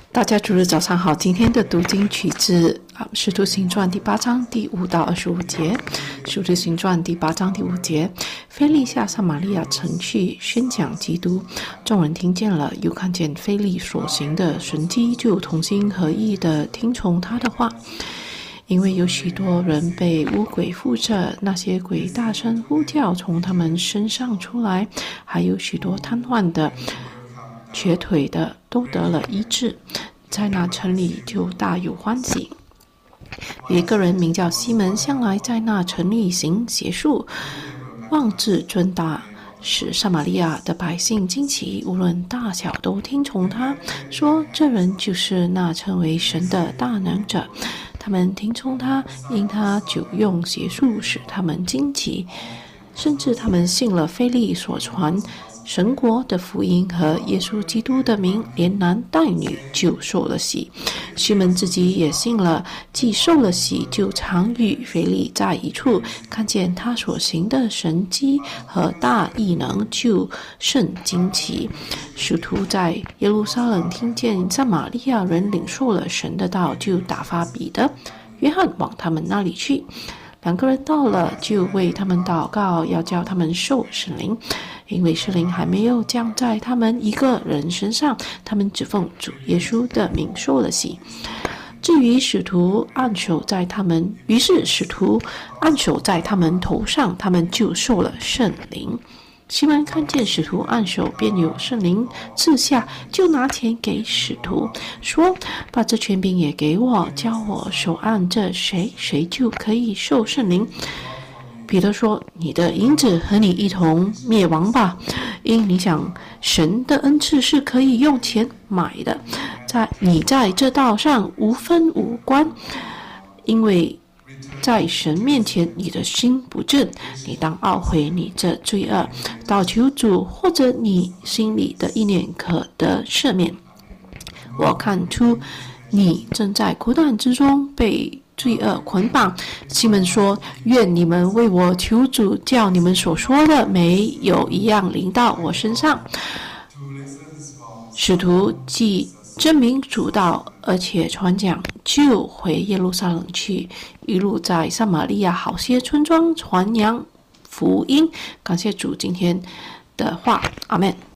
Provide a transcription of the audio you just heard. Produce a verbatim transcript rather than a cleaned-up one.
大家主日早上好，今天的读经取自啊《使徒行传》第八章第五到二十五节。《使徒行传》第八章第五节，腓力下撒玛利亚城去宣讲基督，众人听见了，又看见腓力所行的神迹，就同心合意的听从他的话。因为有许多人被污鬼附着，那些鬼大声呼叫，从他们身上出来，还有许多瘫痪的、瘸腿的都得了医治，在那城里就大有欢喜。有一个人名叫西门，向来在那城里行邪术，妄自尊大，使撒玛利亚的百姓惊奇，无论大小都听从他，说这人就是那称为神的大能者。他们听从他，因他久用邪术，使他们惊奇，甚至他们信了腓力所传神国的福音和耶稣基督的名，连男带女就受了洗。西门自己也信了，既受了洗，就常与腓力在一处，看见他所行的神迹和大异能，就甚惊奇。使徒在耶路撒冷听见撒玛利亚人领受了神的道，就打发彼得、约翰往他们那里去。两个人到了，就为他们祷告，要叫他们受圣灵，因为圣灵还没有降在他们一个人身上，他们只奉主耶稣的名受了洗。至于使徒按手在他们，于是使徒按手在他们头上，他们就受了圣灵。西门看见使徒按手，便有圣灵赐下，就拿钱给使徒，说：把这权柄也给我，叫我手按这谁，谁就可以受圣灵。彼得说：你的银子和你一同灭亡吧，因你想神的恩赐是可以用钱买的，在你在这道上无分无关，因为在神面前你的心不正，你当懊悔你这罪恶，祷求主，或者你心里的意念可得赦免。我看出你正在苦难之中被罪恶捆绑。西门说：愿你们为我求主，叫你们所说的没有一样临到我身上。使徒既证明主道，而且传讲，就回耶路撒冷去，一路在撒玛利亚好些村庄传扬福音。感谢主今天的话，阿们。